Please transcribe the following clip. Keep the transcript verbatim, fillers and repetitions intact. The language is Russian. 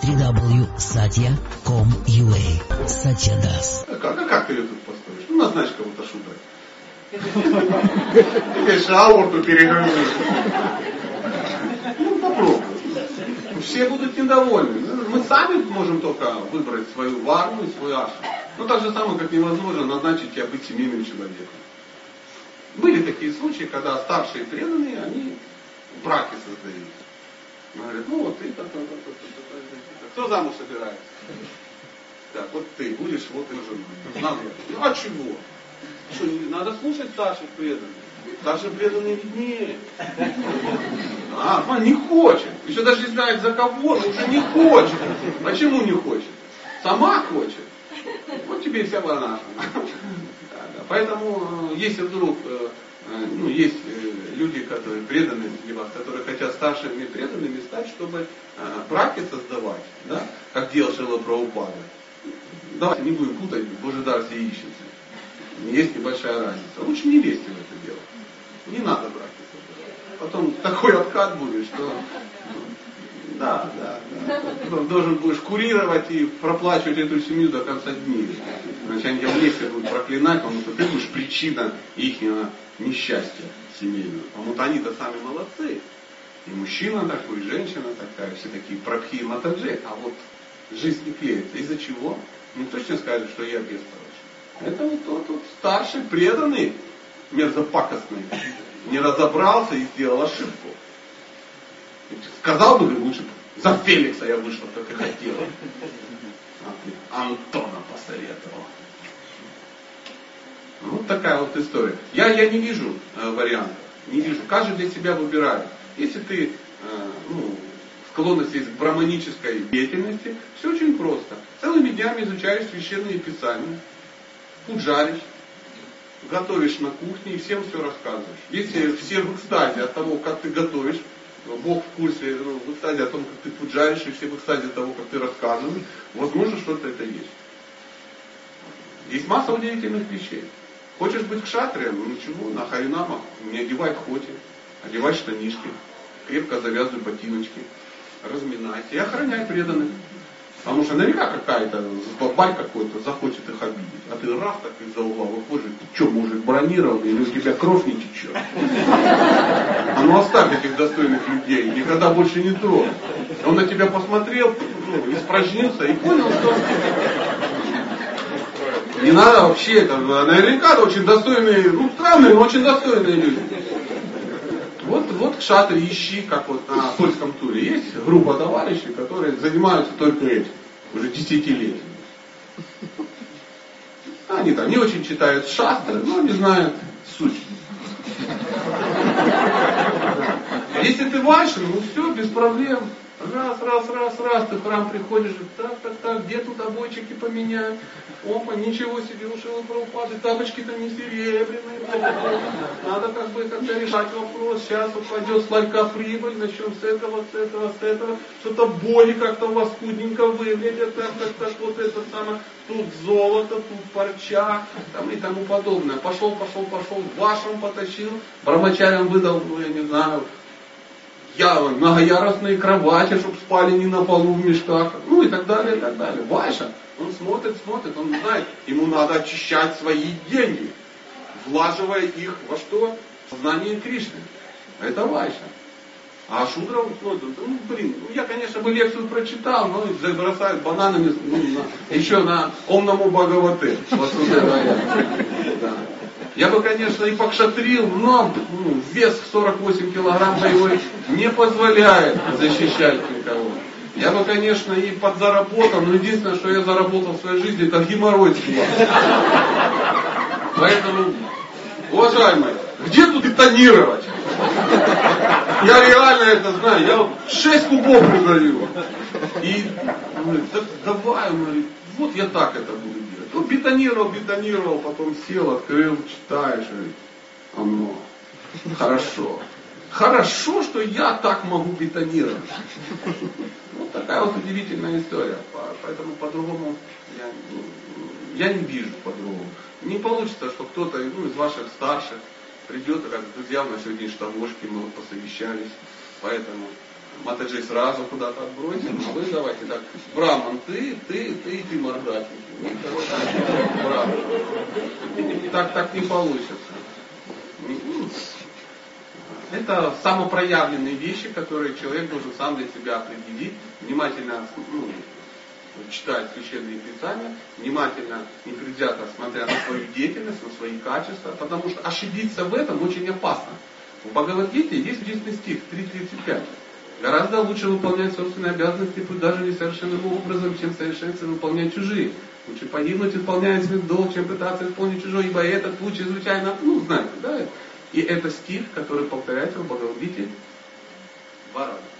три дабл ю точка сатья точка ком точка ю а. Сатья Дас. А как, а как ты ее тут построишь? Ну, назначь кого-то шудрой. Ты, конечно, аорту перегрызешь. Ну, попробуй. Все будут недовольны. Мы сами можем только выбрать свою варну и свой ашрам. Ну, так же самое, как невозможно назначить тебя быть семейным человеком. Были такие случаи, когда старшие преданные, они браки создают. Говорят, ну вот ты, так, так, так, так, так, кто замуж собирается? Так, вот ты будешь вот и женой. Надо. Ну а чего? Что, надо слушать старших преданных. Старшие преданные виднее. А, он не хочет. Еще даже не знает за кого, но уже не хочет. Почему не хочет? Сама хочет. Вот тебе и вся варна. Поэтому, если вдруг ну, есть люди, которые преданные, которые хотят старшими преданными стать, чтобы браки создавать, да, как делал Шрила Прабхупада. Давайте не будем путать Божидар с яичницей. Есть небольшая разница. Лучше не лезьте в это дело. Не надо браки создавать. Потом такой откат будет, что да, да, да. Потом должен будешь курировать и проплачивать эту семью до конца дней. Значит, они тебя вместе будут проклинать, потому что ты будешь причина их несчастья семейного. Потому что они-то сами молодцы. И мужчина такой, и женщина такая, все такие прабхи и матаджи. А вот жизнь не клеится. Из-за чего? Ну точно скажет, что я бестолочь. Это вот тот вот старший, преданный, мерзопакостный, не разобрался и сделал ошибку. Сказал бы, лучше за Феликса я вышел, как и хотел. Антона посоветовал. Вот такая вот история. Я, я не вижу э, вариантов. Не вижу. Каждый для себя выбирает. Если ты э, ну, склонность есть к браманической деятельности, все очень просто. Целыми днями изучаешь священные писания, пуджаришь, готовишь на кухне и всем все рассказываешь. Если все в экстазе от того, как ты готовишь, Бог в курсе, ну, в экстазе о том, как ты пуджаришь, и все в экстазе от того, как ты рассказываешь, возможно, что-то это есть. Есть масса удивительных вещей. Хочешь быть кшатрием? Ну ничего, на харинамах не одевай хоти, одевай штанишки, крепко завязывай ботиночки, разминайся и охраняй преданных. Потому что наверняка какая-то бабай какой-то захочет их обидеть. А ты раз так из-за угла выходишь, ты что, мужик бронированный, или у тебя кровь не течет? А ну оставь этих достойных людей, никогда больше не трогай. Он на тебя посмотрел, ну, испражнился и понял, что не надо вообще, это наверняка это очень достойные, ну странные, но очень достойные люди. Вот, вот кшатры ищи, как вот на польском туре. Есть группа товарищей, которые занимаются только этим. Уже десятилетиями. Они там не очень читают шастры, но не знают суть. Если ты вайшин, ну все, без проблем. Раз, раз, раз, раз, ты в храм приходишь, так, так, так, где тут обойчики поменять? Опа, ничего себе, у Шрилы Прабхупады, тапочки-то не серебряные. Надо как бы как-то решать вопрос. Сейчас упадет слайка прибыль, начнем с этого, с этого, с этого. Что-то боги как-то у вас худенько выглядят, так, так, так, вот это самое. Тут золото, тут парча, там и тому подобное. Пошел, пошел, пошел, вашим потащил, брамачарям выдал, ну я не знаю, я, многоярусные кровати, чтобы спали не на полу в мешках, ну и так далее, и так далее. Вайша, он смотрит, смотрит, он знает, ему надо очищать свои деньги, влаживая их во что? В знание Кришны. Это Вайша. А Шудра смотрит, ну блин, ну, я, конечно, бы лекцию прочитал, но забросают бананами, ну, на, еще на Ом Намо Бхагавате. Да. Я бы, конечно, и покшатрил, но ну, вес в сорок восемь килограмм боевой не позволяет защищать никого. Я бы, конечно, и подзаработал, но единственное, что я заработал в своей жизни, это геморрой съел. Поэтому, уважаемые, где тут бетонировать? Я реально это знаю, я вот шесть кубов продаю. И он говорит, да, давай, он говорит, вот я так это буду делать. Ну, бетонировал, бетонировал, потом сел, открыл, читаешь, и оно, хорошо. Хорошо, что я так могу бетонировать. Вот такая вот удивительная история. Поэтому по-другому я, я не вижу по-другому. Не получится, что кто-то ну, из ваших старших придет, как друзья, у нас сегодня штамбошки, мы вот посовещались. Поэтому Матаджи сразу куда-то отбросил, а вы давайте так, Браман, ты, ты, ты и ты мордатник. Так, так не получится. Это самопроявленные вещи, которые человек должен сам для себя определить, внимательно ну, читать священные писания, внимательно, непредвзято смотря на свою деятельность, на свои качества, потому что ошибиться в этом очень опасно. В Бхагавад-гите есть известный стих три тридцать пять. Гораздо лучше выполнять собственные обязанности, пусть даже несовершенным образом, чем совершенственно выполнять чужие. Лучше погибнуть, исполняя свой долг, чем пытаться исполнить чужой, ибо этот путь чрезвычайно, ну, знаете, да? И это стих, который повторяется в Бхагавад-гите два раза.